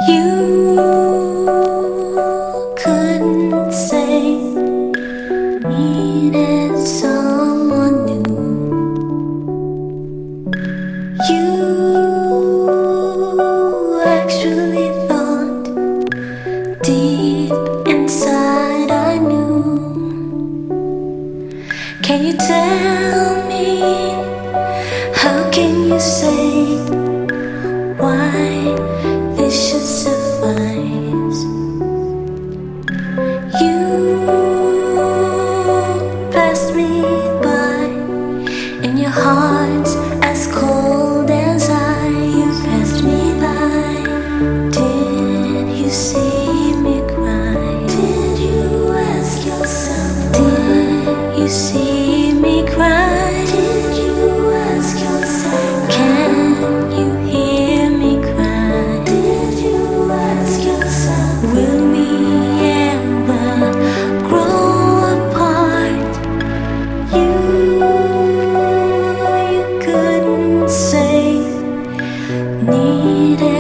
You couldn't say needed someone new. You actually thought deep inside I knew. Can you tell me, how can you say why this should suffice? You passed me by, and your heart's as cold as ice. You passed me by. Did you see me cry? Did you ask yourself? Did you see me cry? Did you ask yourself? Can you hear me cry? Did you ask yourself? Will we ever grow apart? You couldn't say needed